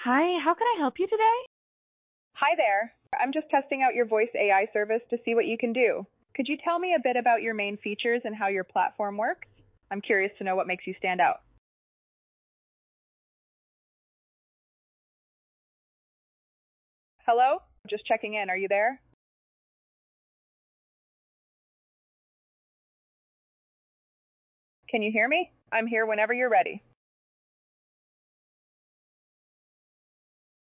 Hi, how can I help you today? Hi there. I'm just testing out your voice AI service to see what you can do. Could you tell me a bit about your main features and how your platform works? I'm curious to know what makes you stand out. Hello? Just checking in. Are you there? Can you hear me? I'm here whenever you're ready.